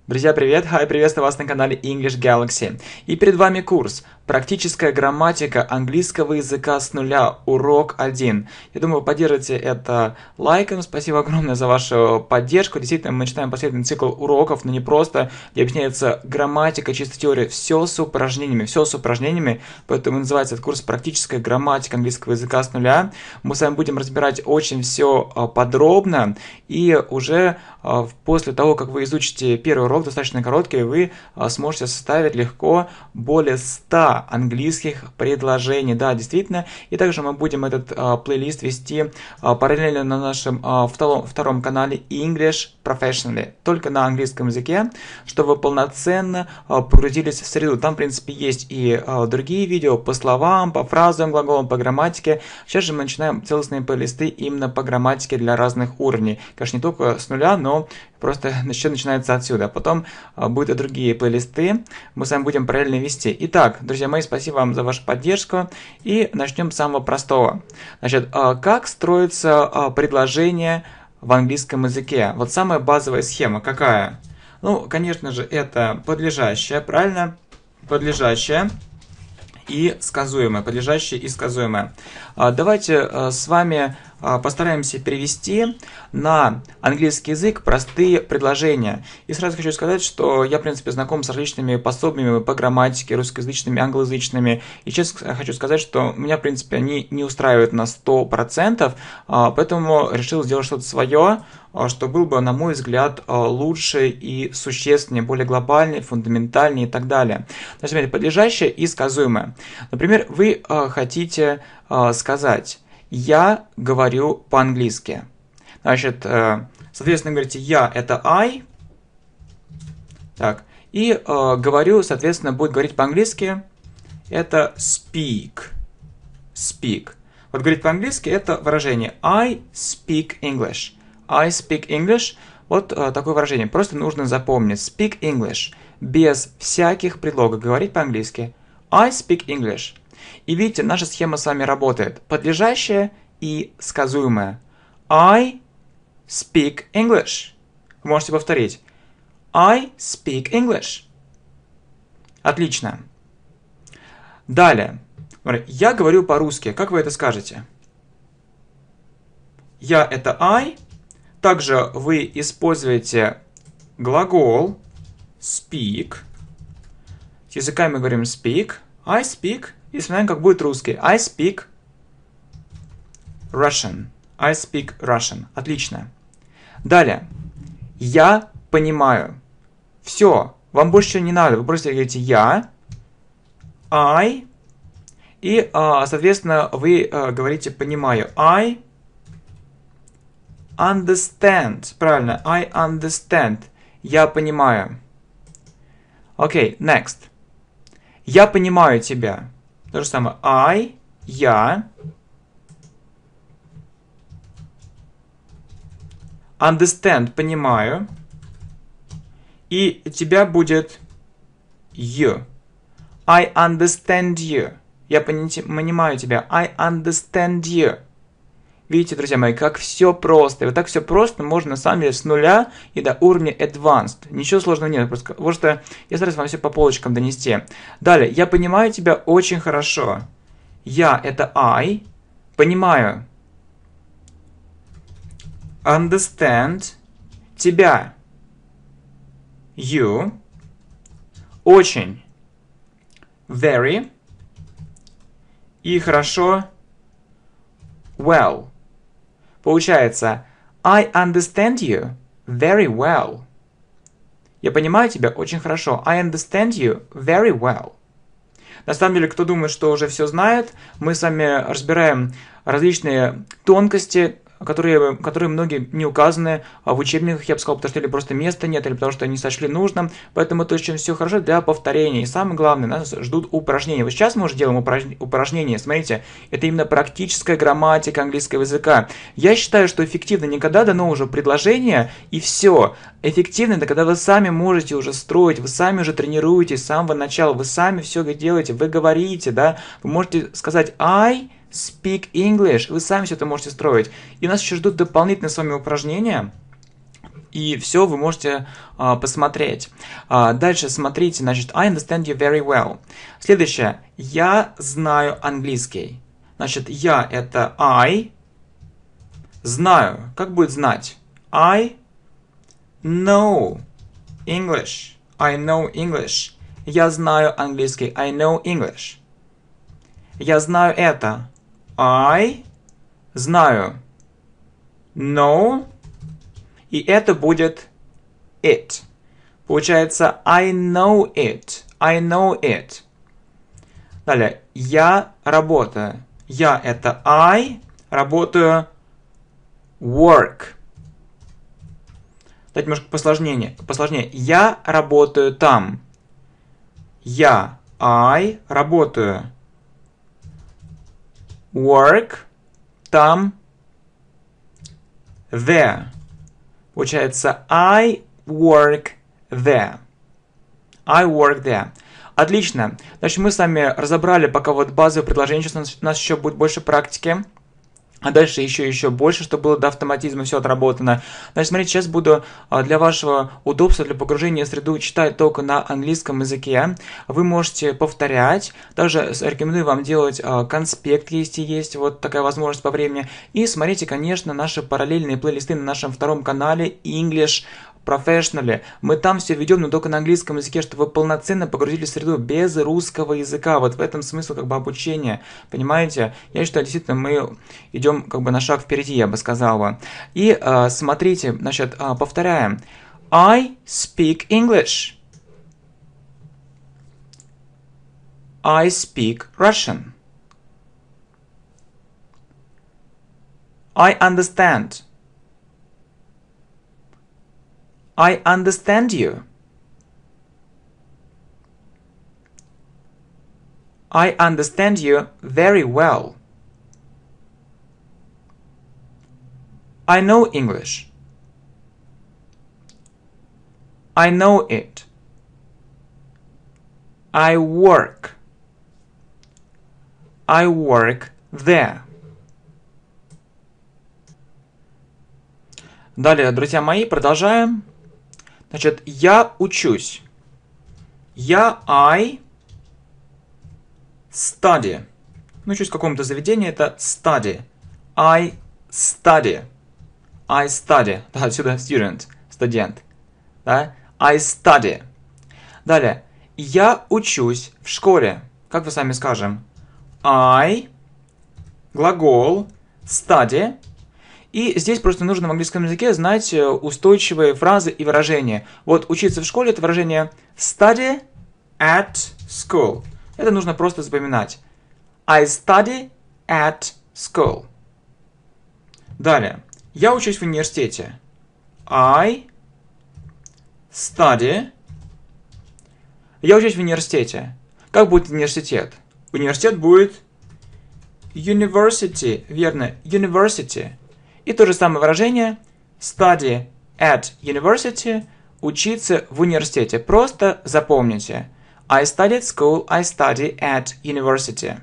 Друзья, привет! Приветствую вас на канале English Galaxy. И перед вами курс «Практическая грамматика английского языка с нуля. Урок 1». Я думаю, вы поддержите это лайком. Спасибо огромное за вашу поддержку. Действительно, мы начинаем последний цикл уроков, но не просто, где объясняется грамматика, чисто теория. Все с упражнениями. Поэтому называется этот курс «Практическая грамматика английского языка с нуля». Мы с вами будем разбирать очень все подробно. И уже после того, как вы изучите первый урок, достаточно короткий, вы сможете составить легко более 100 английских предложений. Да, действительно. И также мы будем этот плейлист вести параллельно на нашем втором канале English Professionally, только на английском языке, чтобы вы полноценно погрузились в среду. Там, в принципе, есть и другие видео по словам, по фразам, глаголам, по грамматике. Сейчас же мы начинаем целостные плейлисты именно по грамматике для разных уровней. Конечно, не только с нуля, но просто все начинается отсюда. Потом будут и другие плейлисты. Мы с вами будем параллельно вести. Итак, друзья мои, спасибо вам за вашу поддержку. И начнем с самого простого. Значит, как строится предложение в английском языке? Вот самая базовая схема какая? Ну, конечно же, это подлежащее, правильно? Подлежащее и сказуемое. Подлежащее и сказуемое. Давайте с вами постараемся перевести на английский язык простые предложения. И сразу хочу сказать, что я, в принципе, знаком с различными пособиями по грамматике, русскоязычными, англоязычными. И честно хочу сказать, что меня, в принципе, они не устраивают на 100%, поэтому решил сделать что-то свое, что был бы, на мой взгляд, лучше и существеннее, более глобальнее, фундаментальнее и так далее. Значит, смотрите, подлежащее и сказуемое. Например, вы хотите сказать: «Я говорю по-английски». Значит, соответственно, говорите «я» — это I. Так. И говорю, соответственно, будет говорить по-английски это speak. Speak. Вот говорить по-английски — это выражение I speak English. I speak English. Вот такое выражение. Просто нужно запомнить. Speak English. Без всяких предлогов. Говорить по-английски. I speak English. И видите, наша схема с вами работает. Подлежащее и сказуемое. I speak English. Вы можете повторить. I speak English. Отлично. Далее. Я говорю по-русски. Как вы это скажете? Я — это I. Также вы используете глагол speak. С языками мы говорим speak. I speak. И смотрим, как будет русский. I speak Russian. I speak Russian. Отлично. Далее. Я понимаю. Все. Вам больше не надо. Вы просто говорите я, I. И, соответственно, вы говорите понимаю. I understand. Правильно. I understand. Я понимаю. Окей, next. Я понимаю тебя. То же самое. I, я. Understand, понимаю. И у тебя будет you. I understand you. Я понимаю тебя. I understand you. Видите, друзья мои, как все просто. И вот так все просто можно, на самом деле, с нуля и до уровня advanced. Ничего сложного нет. Потому что я стараюсь вам все по полочкам донести. Далее. Я понимаю тебя очень хорошо. Я — это I. Понимаю. Understand. Тебя. You. Очень. Very. И хорошо. Well. Получается, I understand you very well. Я понимаю тебя очень хорошо. I understand you very well. На самом деле, кто думает, что уже все знает, мы с вами разбираем различные тонкости, которые многие не указаны в учебниках, я бы сказал, потому что или просто места нет, или потому что не сочли нужным. Поэтому это очень все хорошо для повторения. И самое главное, нас ждут упражнения. Вот сейчас мы уже делаем упражнения. Смотрите, это именно практическая грамматика английского языка. Я считаю, что эффективно не когда дано уже предложение и все. Эффективно это когда вы сами можете уже строить, вы сами уже тренируетесь с самого начала, вы сами все делаете, вы говорите, да, вы можете сказать I speak English. Вы сами все это можете строить. И нас еще ждут дополнительные с вами упражнения. И все вы можете посмотреть. Дальше смотрите, значит, I understand you very well. Следующее. Я знаю английский. Значит, я это I. Знаю. Как будет знать? I know English. I know English. Я знаю английский. I know English. Я знаю это. I знаю. Know. И это будет it. Получается I know it. I know it. Далее. Я работаю. Я это I. Работаю. Work. Давайте немножко посложнее. Я работаю там. Я, I, работаю. Work, там. There. Получается, I work there. I work there. Отлично. Значит, мы с вами разобрали пока вот базовые предложения. Сейчас у нас еще будет больше практики. А дальше еще больше, чтобы было до автоматизма все отработано. Значит, смотрите, сейчас буду для вашего удобства, для погружения в среду читать только на английском языке. Вы можете повторять. Также рекомендую вам делать конспект, если есть вот такая возможность по времени. И смотрите, конечно, наши параллельные плейлисты на нашем втором канале English Professionally. Мы там все ведем, но только на английском языке, чтобы вы полноценно погрузились в среду без русского языка. Вот в этом смысл как бы обучения. Понимаете? Я считаю, действительно, мы идем как бы на шаг впереди, я бы сказал. И смотрите, значит, повторяем. I speak English. I speak Russian. I understand. I understand you. I understand you very well. I know English. I know it. I work. I work there. Далее, друзья мои, продолжаем. Значит, я учусь. I study. Ну, учусь в каком-то заведении, это study. I study. I study. Да, отсюда student, студент. Да? I study. Далее, я учусь в школе. Как вы сами скажем? I, глагол, study. И здесь просто нужно в английском языке знать устойчивые фразы и выражения. Вот учиться в школе — это выражение study at school. Это нужно просто запоминать. I study at school. Далее. Я учусь в университете. I study. Я учусь в университете. Как будет университет? Университет будет university. Верно, university. И то же самое выражение study at university, учиться в университете. Просто запомните. I study at school, I study at university.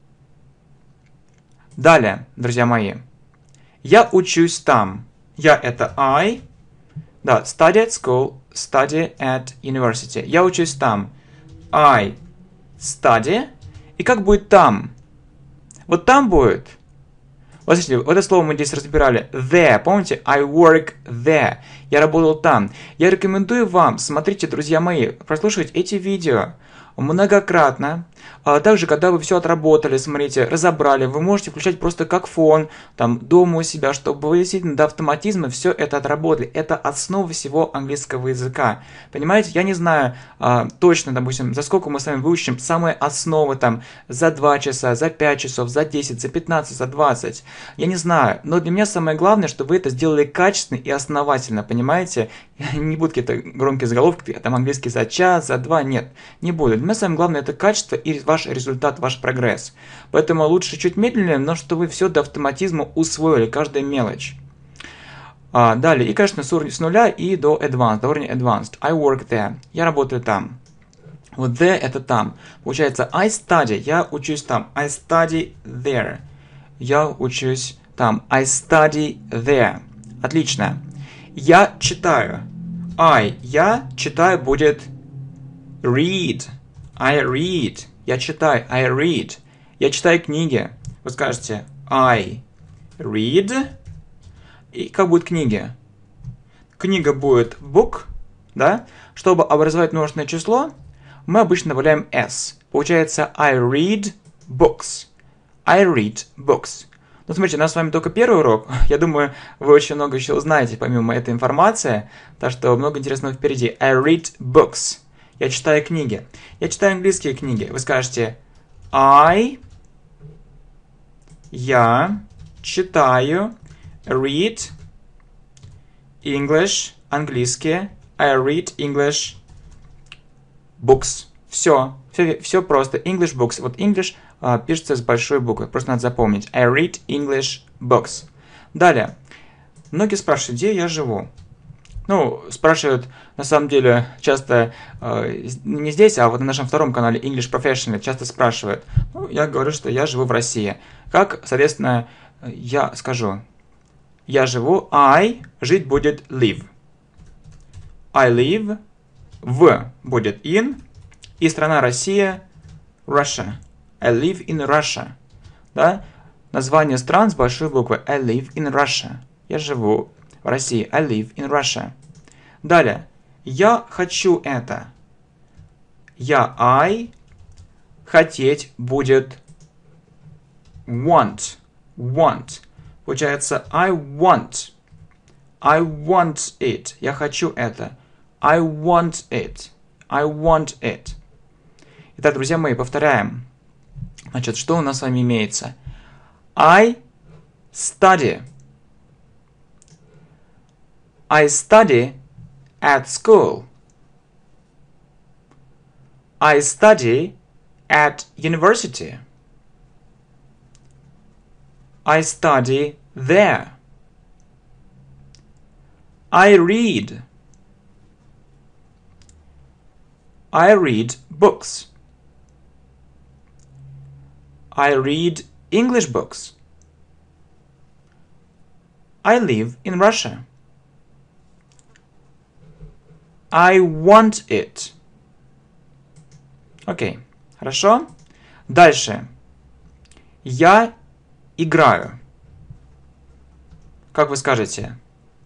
Далее, друзья мои. Я учусь там. Я это I. Да, study at school, study at university. Я учусь там. I study. И как будет там? Вот там будет... Вот смотрите, вот это слово мы здесь разбирали. There. Помните? I work there. Я работал там. Я рекомендую вам, смотрите, друзья мои, прослушивать эти видео многократно. Также, когда вы все отработали, смотрите, разобрали, вы можете включать просто как фон, там, дома у себя, чтобы вы действительно до автоматизма все это отработали. Это основа всего английского языка. Понимаете, я не знаю точно, допустим, за сколько мы с вами выучим самые основы, там, за 2 часа, за 5 часов, за 10, за 15, за 20. Я не знаю, но для меня самое главное, чтобы вы это сделали качественно и основательно, понимаете? Не будут какие-то громкие заголовки, там, английский за час, за 2, нет, не буду. Для меня самое главное это качество и ваш результат, ваш прогресс. Поэтому лучше чуть медленнее, но что вы все до автоматизма усвоили, каждая мелочь. Далее, и, конечно, с нуля и до advanced, до уровня advanced. I work there. Я работаю там. Вот there это там. Получается, I study. Я учусь там. I study there. Я учусь там. I study there. Отлично. Я читаю. Я читаю будет read. I read. Я читаю. I read. Я читаю книги. Вы скажете I read. И как будет книги? Книга будет book, да? Чтобы образовать множественное число, мы обычно добавляем s. Получается I read books. I read books. Ну, смотрите, у нас с вами только первый урок. Я думаю, вы очень много еще узнаете, помимо этой информации. Так что много интересного впереди. I read books. Я читаю книги. Я читаю английские книги. Вы скажете я читаю read English, английские. I read English books. Все просто. English books. Вот English пишется с большой буквы. Просто надо запомнить. I read English books. Далее. Многие спрашивают, где я живу. Ну, спрашивают, на самом деле, часто не здесь, а вот на нашем втором канале English Professional часто спрашивают. Ну, я говорю, что я живу в России. Как, соответственно, я скажу. Я живу, жить будет live. I live, в будет in, и страна Россия, Russia. I live in Russia. Да? Название стран с большой буквы. I live in Russia. Я живу в России. I live in Russia. Далее. Я хочу это. Хотеть будет want. Want. Получается I want. I want it. Я хочу это. I want it. I want it. Итак, друзья мои, повторяем. Значит, что у нас с вами имеется? I study. I study at school. I study at university. I study there. I read. I read books. I read English books. I live in Russia. I want it. Окей, хорошо. Дальше. Я играю. Как вы скажете?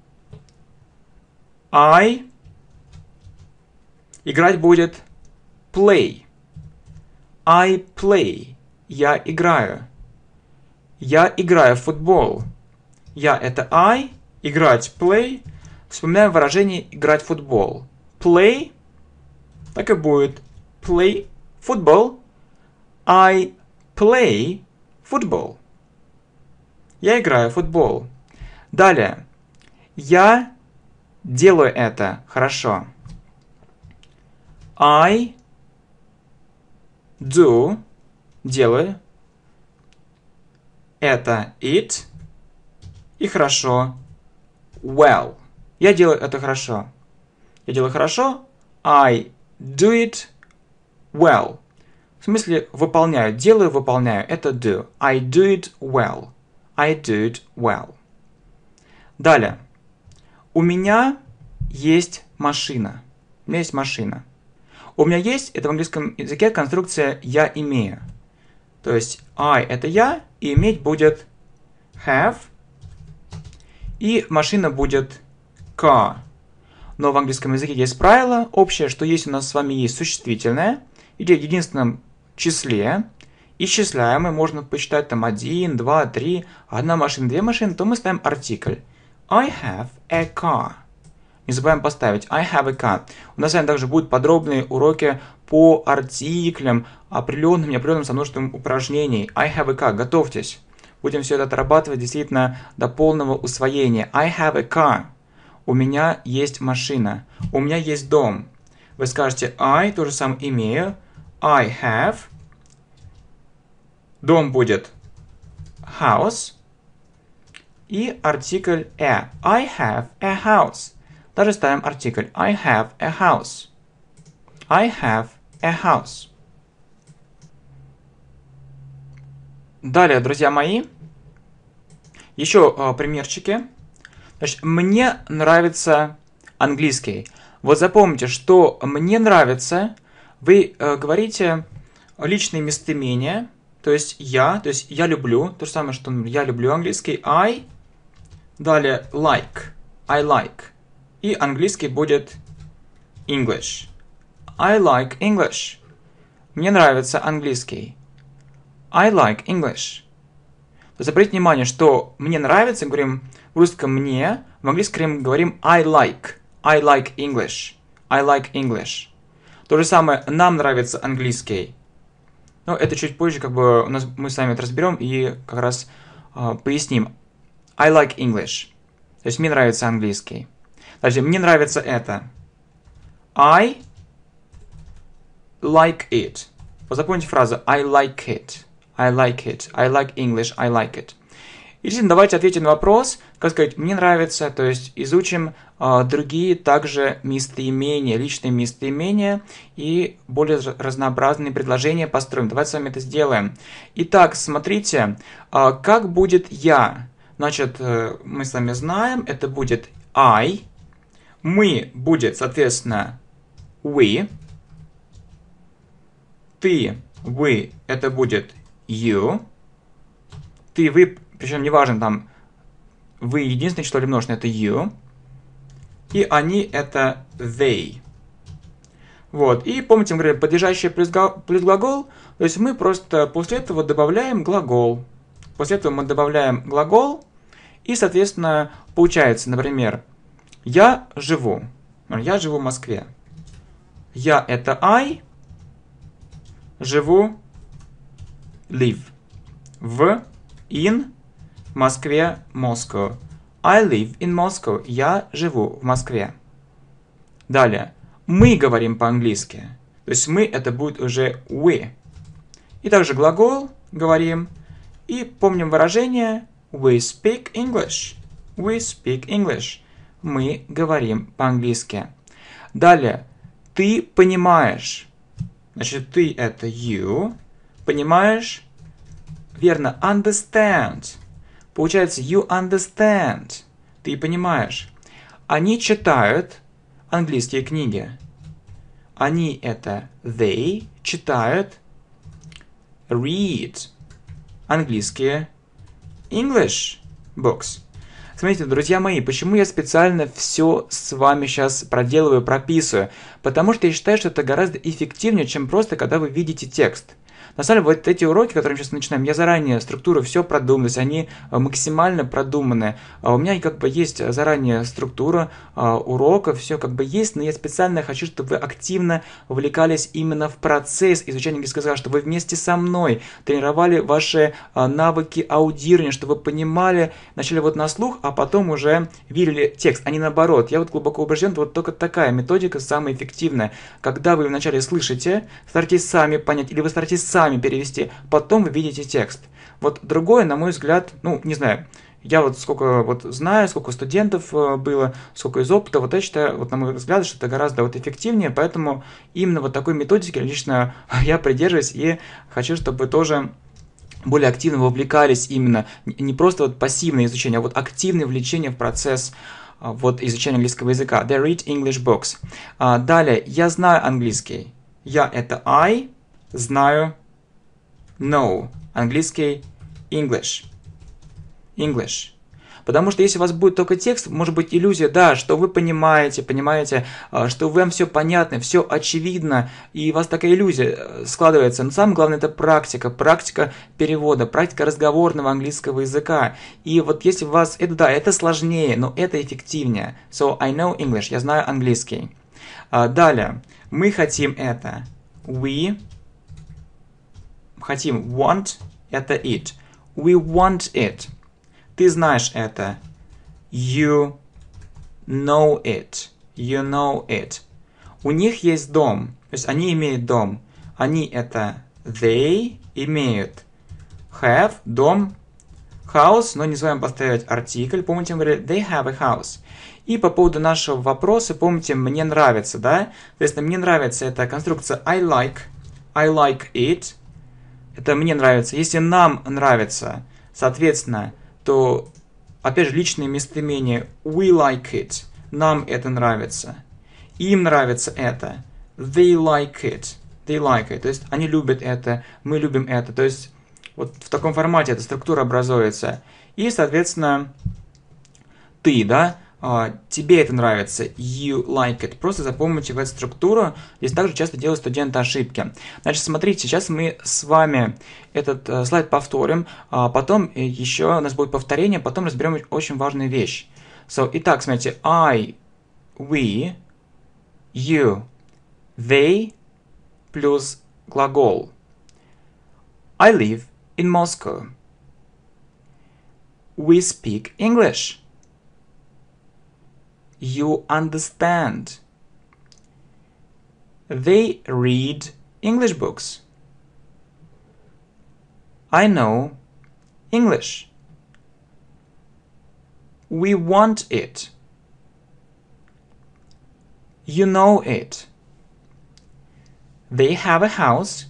Играть будет play. I play. Я играю. Я играю в футбол. Я это I. Играть play. Вспоминаем выражение играть в футбол. Play. Так и будет. Play football. I play football. Я играю в футбол. Далее. Я делаю это хорошо. I do. Делаю. Это it. И хорошо. Well. Я делаю это хорошо. Я делаю хорошо. I do it well. В смысле выполняю. Делаю, выполняю. Это do. I do it well. I do it well. Далее. У меня есть машина. У меня есть машина. У меня есть, это в английском языке конструкция «я имею». То есть I это я, и иметь будет have, и машина будет car. Но в английском языке есть правило общее, что если у нас с вами есть существительное, или в единственном числе, исчисляемое, можно посчитать там 1, 2, 3, одна машина, две машины, то мы ставим артикль. I have a car. Не забываем поставить I have a car. У нас с вами также будут подробные уроки по артиклям, определенным и неопределенным со множеством упражнений. I have a car. Готовьтесь. Будем все это отрабатывать действительно до полного усвоения. I have a car. У меня есть машина. У меня есть дом. Вы скажете I, то же самое имею. I have. Дом будет house. И артикль a. I have a house. Даже ставим артикль. I have a house. I have a house. Далее, друзья мои, еще примерчики. Значит, мне нравится английский. Вот запомните, что мне нравится, вы говорите личные местоимения, то есть я люблю, то же самое, что я люблю английский, I, далее I like, и английский будет English. I like English. Мне нравится английский. I like English. То есть обратите внимание, что мне нравится, говорим в русском мне, в английском говорим I like English. I like English. То же самое, нам нравится английский. Но это чуть позже, как бы мы с вами это разберем и как раз поясним. I like English. То есть мне нравится английский. Дальше, мне нравится это. I like it. Вот запомните фразу I like it. I like it. I like English. I like it. И теперь давайте ответим на вопрос, как сказать, мне нравится, то есть изучим другие также местоимения, личные местоимения и более разнообразные предложения построим. Давайте с вами это сделаем. Итак, смотрите, как будет я. Значит, мы с вами знаем, это будет I. Мы будет, соответственно, we. Ты, вы, это будет you. Ты, вы, причем неважно, там, вы единственное число или множественное, это you. И они, это they. Вот, и помните, мы говорили, подлежащее плюс глагол, то есть мы просто после этого добавляем глагол. После этого мы добавляем глагол, и, соответственно, получается, например, я живу в Москве. Я это I, живу, live, в, in, Москве, Moscow. I live in Moscow. Я живу в Москве. Далее. Мы говорим по-английски. То есть мы это будет уже we. И также глагол говорим. И помним выражение we speak English. We speak English. Мы говорим по-английски. Далее. Ты понимаешь. Значит, ты это you. Понимаешь? Верно. Understand. Получается, you understand. Ты понимаешь. Они читают английские книги. Они это they читают read английские English books. Смотрите, друзья мои, почему я специально все с вами сейчас проделываю, прописываю? Потому что я считаю, что это гораздо эффективнее, чем просто когда вы видите текст. На самом деле, вот эти уроки, которые мы сейчас начинаем, я заранее структуру все продумал, то есть они максимально продуманы. У меня как бы есть заранее структура урока, все как бы есть, но я специально хочу, чтобы вы активно вовлекались именно в процесс изучения английского языка, чтобы вы вместе со мной тренировали ваши навыки аудирования, чтобы вы понимали, начали вот на слух, а потом уже видели текст, а не наоборот. Я вот глубоко убежден, вот только такая методика самая эффективная. Когда вы вначале слышите, старайтесь сами понять, или вы стараетесь сами перевести, потом вы видите текст. Вот другое, на мой взгляд, ну, не знаю, я вот сколько вот знаю, сколько студентов было, сколько из опыта, вот я считаю, вот на мой взгляд, что это гораздо вот эффективнее, поэтому именно вот такой методики лично я придерживаюсь и хочу, чтобы вы тоже более активно вовлекались именно, не просто вот пассивное изучение, а вот активное вовлечение в процесс вот изучения английского языка. They read English books. Далее, я знаю английский. Я это I, знаю know. Английский English. English. Потому что если у вас будет только текст, может быть иллюзия, да, что вы понимаете, что вам все понятно, все очевидно, и у вас такая иллюзия складывается. Но самое главное это практика перевода, практика разговорного английского языка. И вот если у вас это, да, это сложнее, но это эффективнее. So I know English, я знаю английский. Далее, мы хотим это. We хотим want, это it. We want it. Ты знаешь это. You know it. You know it. У них есть дом. То есть они имеют дом. Они это they имеют. Have, дом. House, но не забываем поставить артикль. Помните, мы говорили, they have a house. И по поводу нашего вопроса, помните, мне нравится, да? То есть мне нравится эта конструкция I like it. Это мне нравится. Если нам нравится, соответственно, то Опять же, личные местоимения. We like it. Нам это нравится. Им нравится это. They like it. They like it. То есть они любят это, мы любим это. То есть вот в таком формате эта структура образуется. И, соответственно, ты, да, тебе это нравится, you like it. Просто запомните в эту структуру. Здесь также часто делают студенты ошибки. Значит, смотрите, сейчас мы с вами этот слайд повторим, потом еще у нас будет повторение, потом разберем очень важную вещь. Итак, смотрите, I, we, you, they плюс глагол. I live in Moscow. We speak English. You understand. They read English books. I know English. We want it. You know it. They have a house.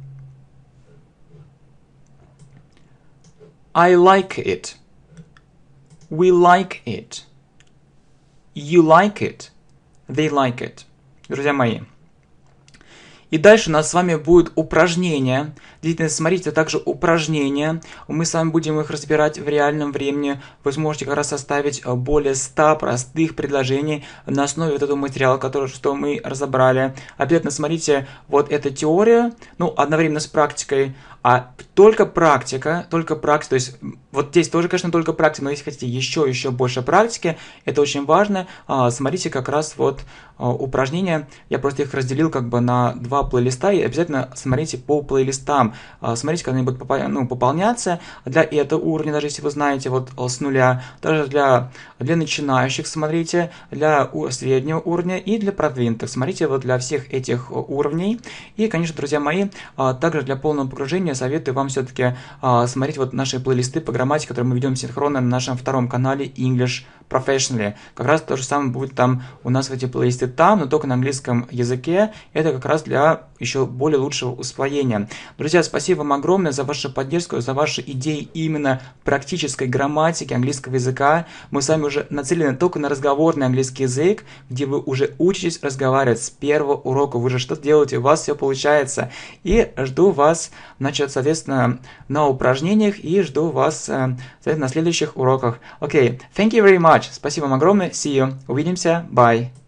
I like it. We like it. You like it. They like it. Друзья мои. И дальше у нас с вами будет упражнение. Действительно, смотрите, также упражнения. Мы с вами будем их разбирать в реальном времени. Вы сможете как раз составить более 100 простых предложений на основе вот этого материала, что мы разобрали. Обязательно смотрите вот эту теорию, одновременно с практикой. А только практика, то есть вот здесь тоже, конечно, только практика, но если хотите еще больше практики, это очень важно. Смотрите как раз вот упражнения, я просто их разделил как бы на 2 плейлиста, и обязательно смотрите по плейлистам, смотрите, когда они будут пополняться, для этого уровня, даже если вы знаете вот с нуля, даже для начинающих смотрите, для среднего уровня и для продвинутых, смотрите вот для всех этих уровней. И, конечно, друзья мои, также для полного погружения советую вам все-таки смотреть вот наши плейлисты по грамматике, которые мы ведем синхронно на нашем втором канале English Professionally. Как раз то же самое будет там у нас в эти плейлисты там, но только на английском языке. Это как раз для еще более лучшего усвоения. Друзья, спасибо вам огромное за вашу поддержку, за ваши идеи именно практической грамматики английского языка. Мы с вами уже нацелены только на разговорный английский язык, где вы уже учитесь разговаривать с первого урока. Вы уже что-то делаете, у вас все получается. И жду вас, значит, соответственно, на упражнениях и жду вас, соответственно, на следующих уроках. Окей, thank you very much. Спасибо вам огромное. See you. Увидимся. Bye.